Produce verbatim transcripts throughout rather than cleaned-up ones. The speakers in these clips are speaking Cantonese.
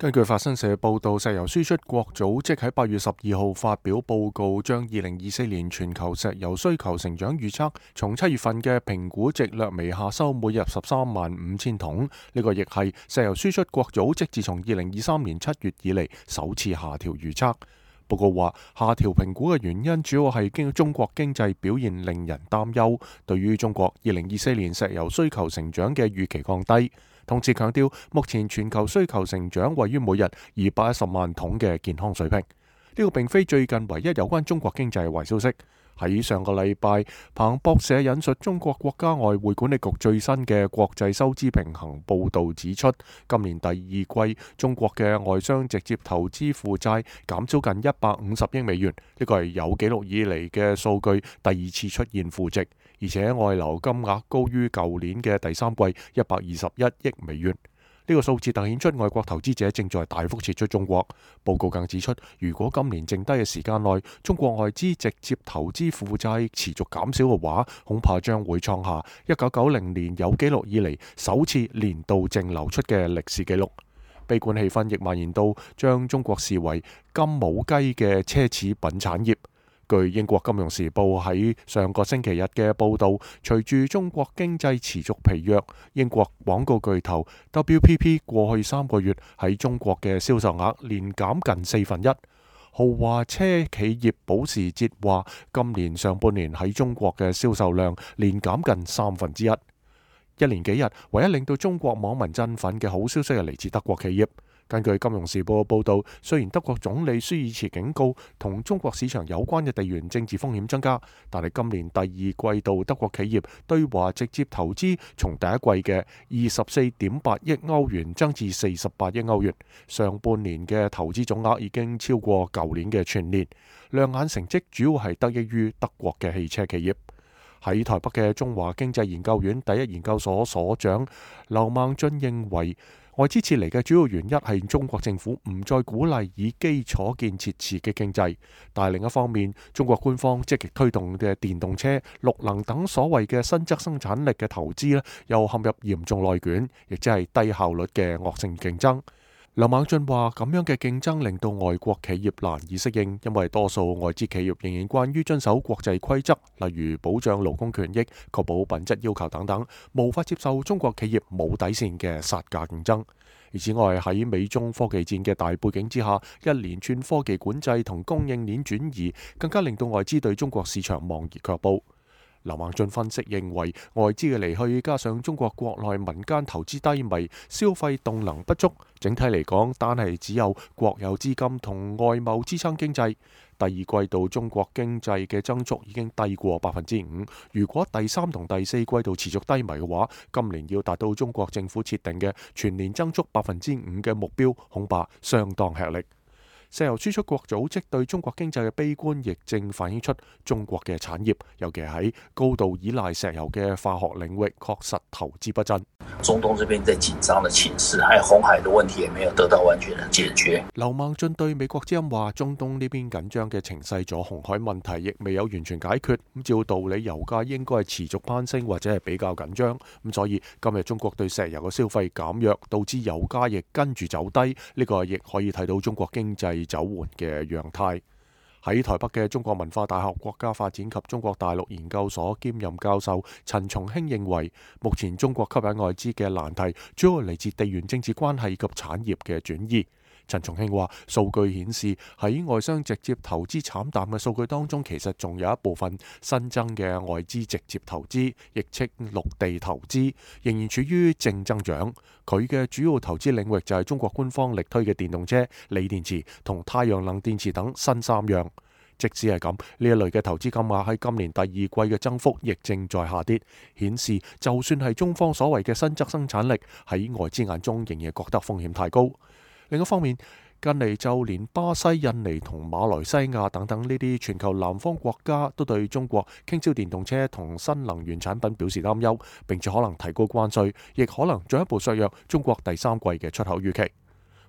根據法新社報導，石油輸出國組織喺八月十二號發表報告，將二零二四年全球石油需求成長預測從七月份嘅評估值略微下修每日十三萬五千桶。呢個亦係石油輸出國組織自從二零二三年七月以嚟首次下調預測。報告話，下調評估嘅原因主要係經中國經濟表現令人擔憂，對於中國二零二四年石油需求成長嘅預期降低。同時強調，目前全球需求成長位於每日二百一十萬桶嘅健康水平。呢個並非最近唯一有關中國經濟嘅壞消息。喺上個禮拜，彭博社引述中國國家外匯管理局最新嘅國際收支平衡報導指出，今年第二季中國嘅外商直接投資負債減少近一百五十億美元，呢個係有紀錄以嚟嘅數據，第二次出現負值，而且外流金額高於舊年嘅第三季一百二十一億美元。呢個數字凸顯出外國投資者正在大幅撤出中國。報告更指出，如果今年剩低嘅時間內，中國外資直接投資負債持續減少嘅話，恐怕將會創下一九九零年有紀錄以嚟首次年度淨流出嘅歷史紀錄。悲觀氣氛亦蔓延到將中國視為金母雞嘅奢侈品產業。據英國金融時報喺上個星期日嘅報導，隨住中國經濟持續疲弱，英國廣告巨頭 W P P 過去三個月喺中國嘅銷售額連減近四分一。豪華車企業保時捷話，今年上半年喺中國嘅銷售量連減近三分之一。一連幾日，唯一令到中國網民振奮嘅好消息係嚟自德國企業。根據《金融時報》嘅報導，雖然德國總理舒爾茨警告同中國市場有關嘅地緣政治風險增加，但係今年第二季度德國企業對華直接投資從第一季嘅二十四點八億歐元增至四十八億歐元，上半年嘅投資總額已經超過舊年嘅全年。亮眼成績主要係得益於德國嘅汽車企業。喺台北嘅中華經濟研究院第一研究所所長劉孟俊認為，外資撤離嘅主要原因係中國政府唔再鼓勵以基礎建設刺激經濟，但係另一方面，中國官方積極推動嘅電動車、綠能等所謂嘅新質生產力嘅投資呢，又陷入嚴重內卷，亦即係低效率嘅惡性競爭。劉孟俊話：咁樣嘅競爭令到外國企業難以適應，因為多數外資企業仍然慣於遵守國際規則，例如保障勞工權益、確保品質要求等等，無法接受中國企業冇底線嘅殺價競爭。而此外，喺美中科技戰嘅大背景之下，一連串科技管制同供應鏈轉移，更加令到外資對中國市場望而卻步。劉孟俊分析認為，外資嘅離去加上中國國內民間投資低迷、消費動能不足，整體嚟講，單係只有國有資金同外貿支撐經濟。第二季度中國經濟嘅增速已經低過百分之五，如果第三同第四季度持續低迷嘅話，今年要達到中國政府設定嘅全年增速百分之五嘅目標，恐怕相當吃力。石油輸出國組織對中國經濟嘅悲觀，亦正反映出中國嘅產業，尤其喺高度依賴石油嘅化學領域，確實投資不振。 中東這邊在緊張的情勢，還有紅海的問題也沒有得到完全的解決。 劉孟俊對美國之音話：中東呢邊緊張嘅情勢，咗紅海問題亦未有完全解決。咁照道理，油價應該係持續攀升或者係比較緊張。咁所以今日中國對石油嘅消費減弱，導致油價亦跟住走低。呢個亦可以睇到中國經濟走緩嘅樣態。喺台北嘅中國文化大學國家發展及中國大陸研究所兼任教授陳松興認為，目前中國吸引外資嘅難題主要嚟自地緣政治關係及產業嘅轉移。陳松興話：數據顯示喺外商直接投資慘淡嘅數據當中，其實仲有一部分新增嘅外資直接投資，亦即陸地投資，仍然處於正增長。佢嘅主要投資領域就係中國官方力推嘅電動車、鋰電池同太陽能電池等新三樣。即使係咁，呢一類嘅投資金額喺今年第二季嘅增幅亦正在下跌，顯示就算係中方所謂嘅新質生產力，喺外資眼中仍然覺得風險太高。另一方面，近嚟就連巴西、印尼同馬來西亞等等呢啲全球南方國家都對中國傾銷電動車同新能源產品表示擔憂，並且可能提高關稅，亦可能進一步削弱中國第三季嘅出口預期。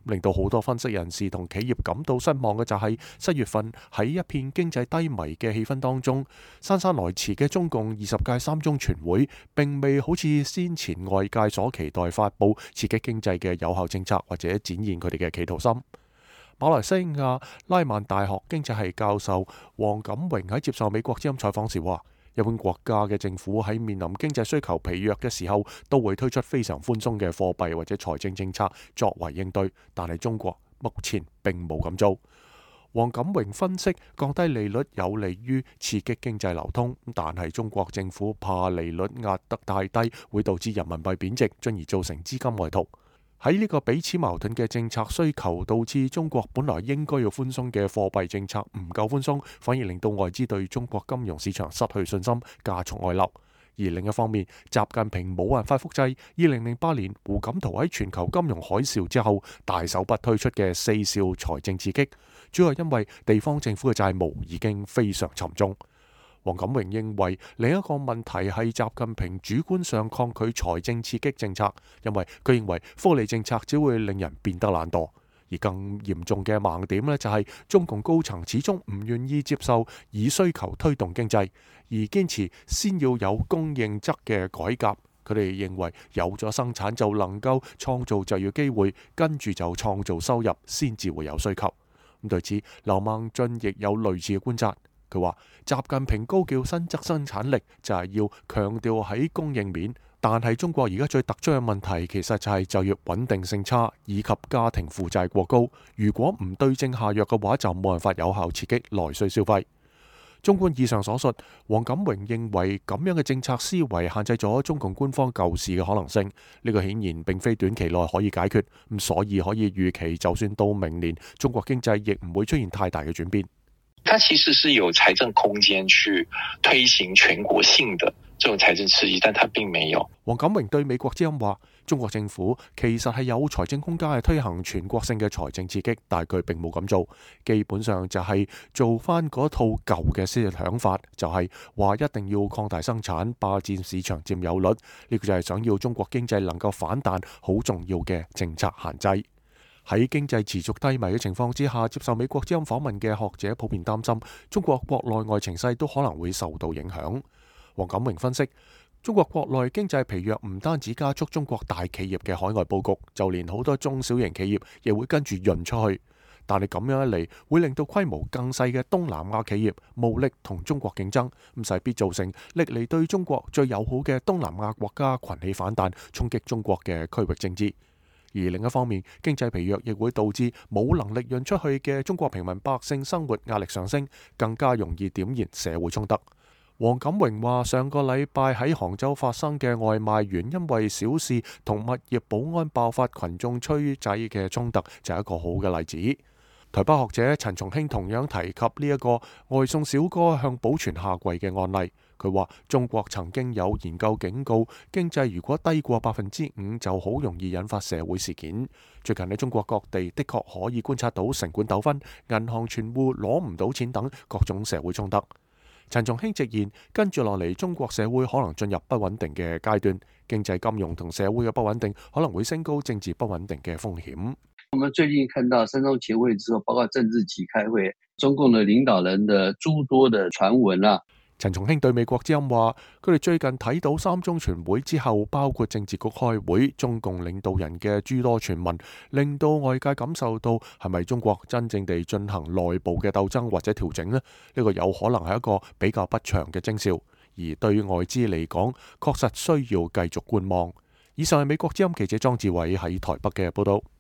令到好多分析人士同企業感到失望嘅就係七月份喺一片經濟低迷嘅氣氛當中，姍姍來遲嘅中共二十屆三中全會並未好似先前外界所期待發布刺激經濟嘅有效政策，或者展現佢哋嘅企圖心。馬來西亞拉曼大學經濟系教授黃錦榮喺接受美國之音採訪時話，一般國家嘅政府喺面臨經濟需求疲弱嘅時候，都會推出非常寬鬆嘅貨幣或者財政政策作為應對，但係中國目前並冇咁做。黃錦榮分析，降低利率有利於刺激經濟流通，但係中國政府怕利率壓得太低，會導致人民幣貶值，進而造成資金外逃。喺呢個彼此矛盾嘅政策需求，導致中國本來應該要寬鬆嘅貨幣政策唔夠寬鬆，反而令到外資對中國金融市場失去信心，加速外流。而另一方面，習近平冇辦法複製二零零八年胡錦濤喺全球金融海嘯之後大手筆推出嘅四兆財政刺激，主要係因為地方政府嘅債務已經非常沉重。黃錦榮認為另一個問題係習近平主觀上抗拒財政刺激政策，因為佢認為福利政策只會令人變得懶惰。而更嚴重嘅盲點呢，就係中共高層始終唔願意接受以需求推動經濟，而堅持先要有供應側嘅改革。佢哋認為有咗生產就能夠創造就業機會，跟住就創造收入，先至會有需求。咁對此，劉孟俊亦有類似嘅觀察。佢話習近平高叫新增生產力，就係要強調喺供應面，但係中國而家最突出嘅問題其實就係就業穩定性差，以及家庭負債過高。如果唔對症下藥嘅話，就冇辦法有效刺激內需消費。綜觀以上所述，黃錦榮認為咁樣嘅政策思維限制咗中共官方救市嘅可能性。呢個顯然並非短期內可以解決，咁所以可以預期，就算到明年，中國經濟亦唔會出現太大嘅轉變。 它其實是有財政空間去推行全國性的這種財政刺激，但它並沒有。 黃錦榮對美國之音話，中國政府其實係有財政空間去推行全國性嘅財政刺激，但係佢並冇咁做，基本上就係做翻嗰套舊嘅思想法，就係話一定要擴大生產，霸佔市場佔有率，呢個就係想要中國經濟能夠反彈好重要嘅政策限制。喺經濟持續低迷嘅情況之下，接受美國之音訪問嘅學者普遍擔心，中國國內外情勢都可能會受到影響。黃錦榮分析，中國國內經濟疲弱唔單止加速中國大企業嘅海外佈局，就連好多中小型企業亦會跟住潤出去。但係咁樣一嚟，會令到規模更細嘅東南亞企業無力同中國競爭，咁勢必造成歷嚟對中國最友好嘅東南亞國家群起反彈，衝擊中國嘅區域政治。而另一方面，經濟疲弱亦會導致冇能力潤出去嘅中國平民百姓生活壓力上升，更加容易點燃社會衝突。黃錦榮話：上個禮拜喺杭州發生嘅外賣員因為小事同物業保安爆發群眾吹仔嘅衝突，就係一個好嘅例子。台北學者陳松興同樣提及呢一個外送小哥向保全下跪嘅案例。佢話中國曾經有研究警告，經濟如果低過百分之五，就好容易引發社會事件。最近喺中國各地的確可以觀察到城管糾紛、銀行存戶攞唔到錢等各種社會衝突。陳松興直言，跟住落嚟，中國社會可能進入不穩定嘅階段，經濟金融同社會嘅不穩定可能會升高政治不穩定嘅風險。 我們最近看到三中全會之後，包括政治局開會，中共的領導人的諸多的傳聞啊。 陳松興對美國之音話，佢哋最近睇到三中全會之後，包括政治局開會，中共領導人嘅諸多傳聞，令到外界感受到係咪中國真正地進行內部嘅鬥爭或者調整呢？呢個有可能係一個比較不祥嘅徵兆，而對外資嚟講，確實需要繼續觀望。以上係美國之音記者莊志偉喺台北嘅報道。